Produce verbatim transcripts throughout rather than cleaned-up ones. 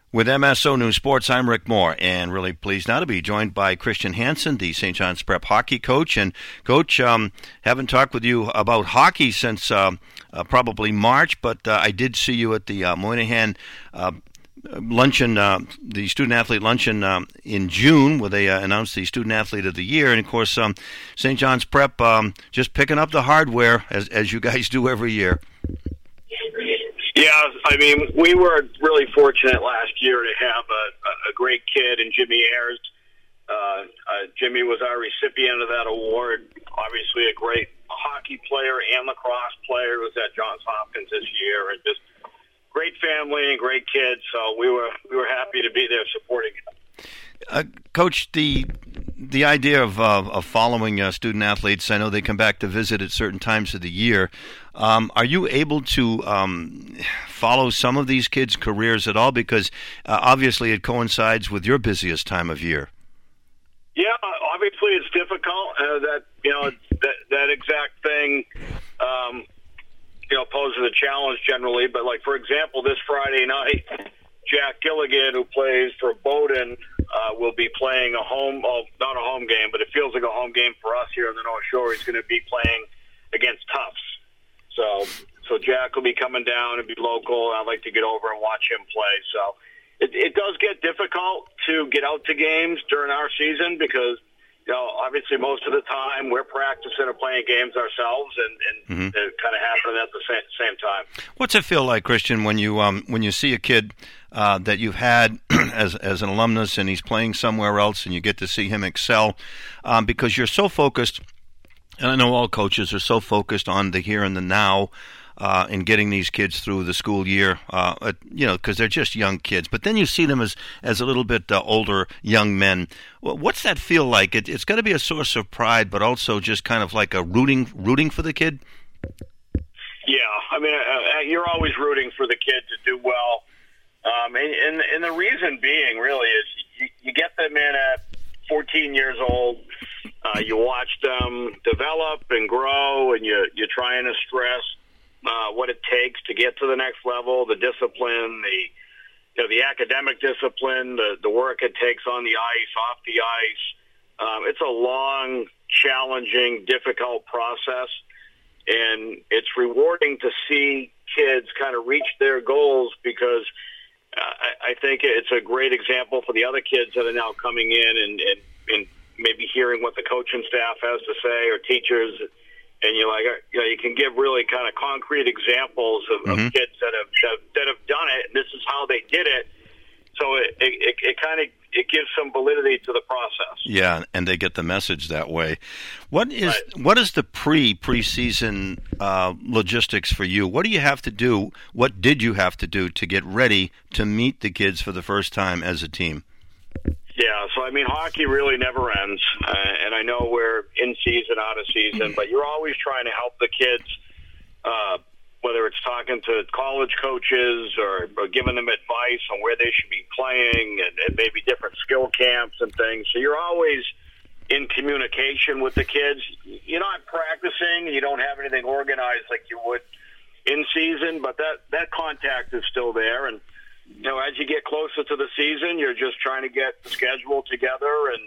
With M S O News Sports, I'm Rick Moore, and really pleased now to be joined by Christian Hansen, the Saint John's Prep hockey coach. And, Coach, um, haven't talked with you about hockey since uh, uh, probably March, but uh, I did see you at the uh, Moynihan uh, luncheon, uh, the student-athlete luncheon um, in June, where they uh, announced the student-athlete of the year. And, of course, um, Saint John's Prep um, just picking up the hardware, as, as you guys do every year. Yeah, I mean, we were really fortunate last year to have a, a great kid in Jimmy Ayers. Uh, uh, Jimmy was our recipient of that award. Obviously, a great hockey player and lacrosse player. Was at Johns Hopkins this year, and just great family and great kids. So we were we were happy to be there supporting him. Uh, Coach, the the idea of uh, of following uh, student athletes, I know they come back to visit at certain times of the year. Um, are you able to um, follow some of these kids' careers at all? Because uh, obviously it coincides with your busiest time of year. Yeah, obviously it's difficult. Uh, that you know that that exact thing, um, you know, poses a challenge generally. But like for example, this Friday night, Jack Gilligan, who plays for Bowdoin, uh, will be playing a home, well, not a home game, but it feels like a home game for us here in the North Shore. He's going to be playing against Tufts. So, so Jack will be coming down and be local. I'd like to get over and watch him play. So, it, it does get difficult to get out to games during our season because, you know, obviously most of the time we're practicing or playing games ourselves, and, and mm-hmm. it kind of happening at the same, same time. What's it feel like, Christian, when you um when you see a kid uh, that you've had as as an alumnus and he's playing somewhere else, and you get to see him excel um, because you're so focused. And I know all coaches are so focused on the here and the now uh, and getting these kids through the school year, uh, you know, because they're just young kids. But then you see them as, as a little bit uh, older young men. What's that feel like? It, it's got to be a source of pride, but also just kind of like a rooting rooting for the kid? Yeah, I mean, uh, you're always rooting for the kid to do well. Um, and, and, and the reason being, really, is you, you get them in at fourteen years old. Uh, you watch them develop and grow, and you, you're trying to stress uh, what it takes to get to the next level, the discipline, the you know, the academic discipline, the, the work it takes on the ice, off the ice. Um, it's a long, challenging, difficult process, and it's rewarding to see kids kind of reach their goals because uh, I, I think it's a great example for the other kids that are now coming in and, and, and maybe hearing what the coaching staff has to say or teachers, and you're like, you know, you can give really kind of concrete examples of, mm-hmm. of kids that have that have done it, and this is how they did it. So it it, it kind of it gives some validity to the process. Yeah, and they get the message that way. What is right. what is the pre preseason uh, logistics for you? What do you have to do? What did you have to do to get ready to meet the kids for the first time as a team? Yeah, so I mean, hockey really never ends, uh, and I know we're in season, out of season, but you're always trying to help the kids, uh, whether it's talking to college coaches or, or giving them advice on where they should be playing and, and maybe different skill camps and things. So you're always in communication with the kids. You're not practicing, you don't have anything organized like you would in season, but that, that contact is still there, and you know, as you get closer to the season, you're just trying to get the schedule together and,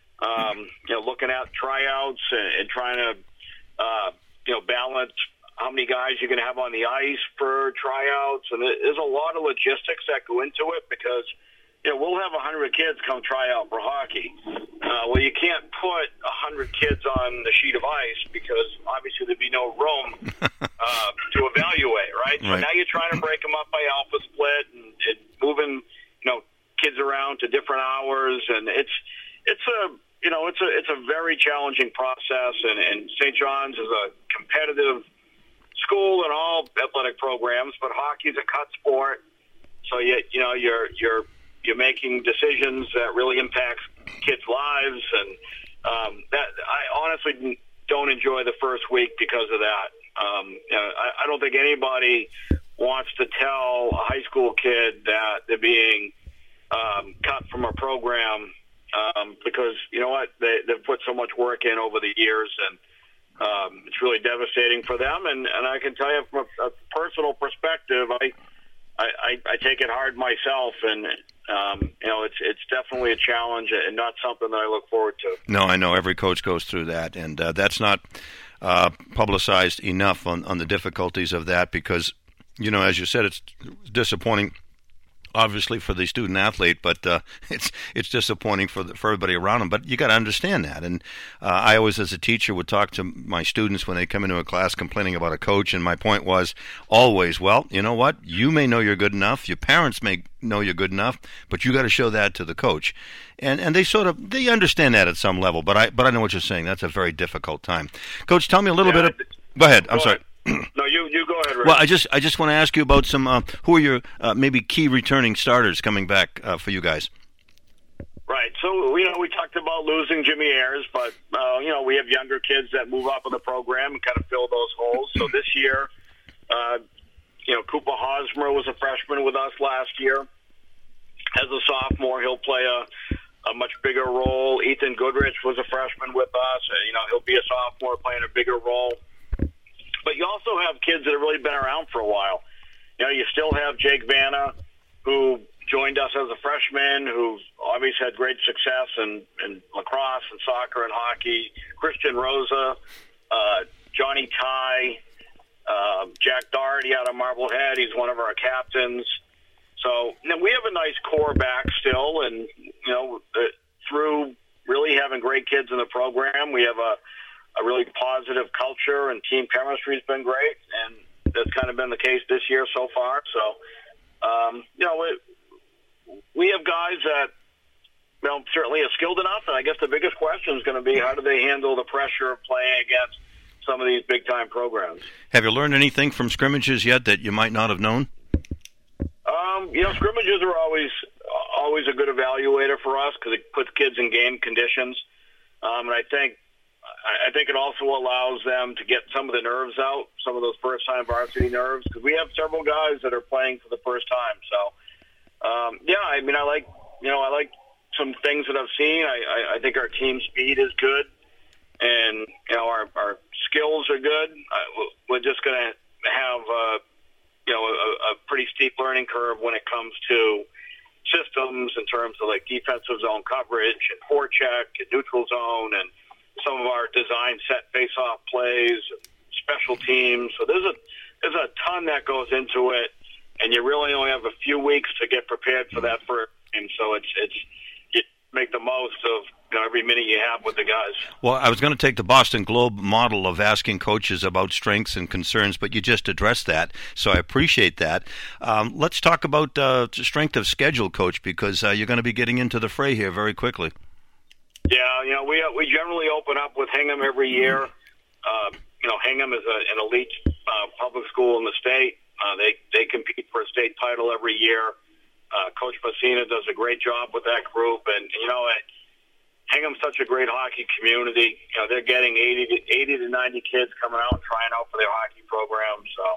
um, you know, looking at tryouts and, and trying to, uh, you know, balance how many guys you're going to have on the ice for tryouts. And there's a lot of logistics that go into it because, you know, we'll have one hundred kids come try out for hockey. Uh, well, you can't put one hundred kids on the sheet of ice because obviously there'd be no room uh, to evaluate, right? So right. now you're trying to break them up by alpha split and, and moving, you know, kids around to different hours, and it's it's a you know it's a it's a very challenging process. And, and Saint John's is a competitive school in all athletic programs, but hockey is a cut sport, so you you know you're you're You're making decisions that really impact kids' lives, and um, that I honestly don't enjoy the first week because of that. Um, you know, I, I don't think anybody wants to tell a high school kid that they're being um, cut from a program um, because, you know what, they, they've put so much work in over the years, and um, it's really devastating for them. And, and I can tell you from a, a personal perspective, I I, I, I take it hard myself, and um, you know, it's it's definitely a challenge and not something that I look forward to. No, I know every coach goes through that, and uh, that's not uh, publicized enough on, on the difficulties of that because, you know, as you said, it's disappointing. Obviously for the student athlete, but uh, it's it's disappointing for the, for everybody around them. But you got to understand that. And uh, I always, as a teacher, would talk to my students when they come into a class complaining about a coach. And my point was always, well, you know what? You may know you're good enough. Your parents may know you're good enough, but you got to show that to the coach. And and they sort of they understand that at some level. But I but I know what you're saying. That's a very difficult time. Coach, tell me a little yeah, bit. Of, go ahead. I'm go sorry. Ahead. No, you, you go ahead, Rick. Well, I just I just want to ask you about some uh, who are your uh, maybe key returning starters coming back uh, for you guys. Right. So you know we talked about losing Jimmy Ayers, but uh, you know we have younger kids that move up in the program and kind of fill those holes. So this year, uh, you know, Cooper Hosmer was a freshman with us last year. As a sophomore, he'll play a a much bigger role. Ethan Goodrich was a freshman with us. You know, he'll be a sophomore playing a bigger role. But you also have kids that have really been around for a while. You know, you still have Jake Vanna, who joined us as a freshman, who obviously had great success in, in lacrosse and soccer and hockey. Christian Rosa, uh, Johnny Ty, uh, Jack Doherty out of Marblehead. He's one of our captains. So you know, we have a nice core back still, and you know, uh, through really having great kids in the program, we have a a really positive culture, and team chemistry has been great, and that's kind of been the case this year so far. So, um, you know, it, we have guys that, you know, certainly are skilled enough, and I guess the biggest question is going to be how do they handle the pressure of playing against some of these big-time programs. Have you learned anything from scrimmages yet that you might not have known? Um, you know, scrimmages are always always a good evaluator for us because it puts kids in game conditions, um, and I think I think it also allows them to get some of the nerves out, some of those first-time varsity nerves, because we have several guys that are playing for the first time. So, um, yeah, I mean, I like, you know, I like some things that I've seen. I, I, I think our team speed is good, and you know, our, our skills are good. I, we're just going to have, uh, you know, a, a pretty steep learning curve when it comes to systems in terms of like defensive zone coverage and forecheck and neutral zone and some of our design set face-off plays, special teams. So there's a there's a ton that goes into it, and you really only have a few weeks to get prepared for that first game. So it's it's you make the most of you know every minute you have with the guys. Well, I was going to take the Boston Globe model of asking coaches about strengths and concerns, but you just addressed that, so I appreciate that. Um, let's talk about uh, strength of schedule, Coach, because uh, you're going to be getting into the fray here very quickly. Yeah, you know, we we generally open up with Hingham every year. Uh, you know, Hingham is a, an elite uh, public school in the state. Uh, they they compete for a state title every year. Uh, Coach Messina does a great job with that group, and you know, Hingham's such a great hockey community. You know, they're getting eighty to eighty to ninety kids coming out and trying out for their hockey program. So,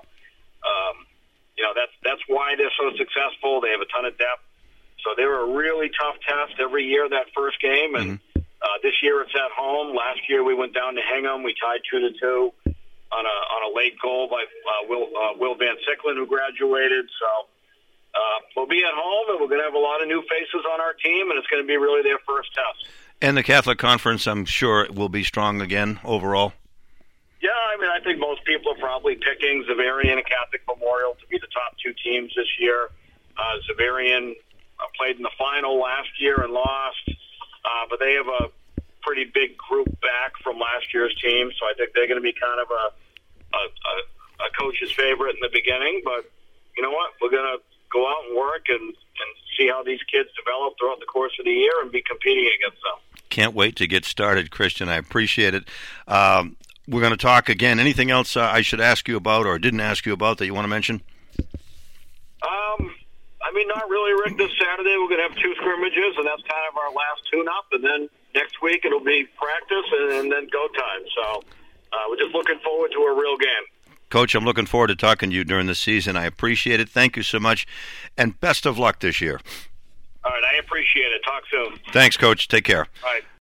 um, you know, that's that's why they're so successful. They have a ton of depth. So they were a really tough test every year that first game, and. Mm-hmm. Uh, this year it's at home. Last year we went down to Hingham. We tied two to two on a on a late goal by uh, Will uh, Will Van Sicklen, who graduated. So uh, we'll be at home, and we're going to have a lot of new faces on our team, and it's going to be really their first test. And the Catholic Conference, I'm sure, will be strong again overall. Yeah, I mean, I think most people are probably picking Xaverian and Catholic Memorial to be the top two teams this year. Uh, Xaverian uh, played in the final last year and lost. Uh, but they have a pretty big group back from last year's team, so I think they're going to be kind of a, a, a, a coach's favorite in the beginning. But you know what? We're going to go out and work and, and see how these kids develop throughout the course of the year and be competing against them. Can't wait to get started, Christian. I appreciate it. Um, we're going to talk again. Anything else uh, I should ask you about or didn't ask you about that you want to mention? Um. I mean, not really, Rick. This Saturday we're going to have two scrimmages, and that's kind of our last tune-up. And then next week it'll be practice and, and then go time. So uh, we're just looking forward to a real game. Coach, I'm looking forward to talking to you during the season. I appreciate it. Thank you so much, and best of luck this year. All right, I appreciate it. Talk soon. Thanks, Coach. Take care. All right.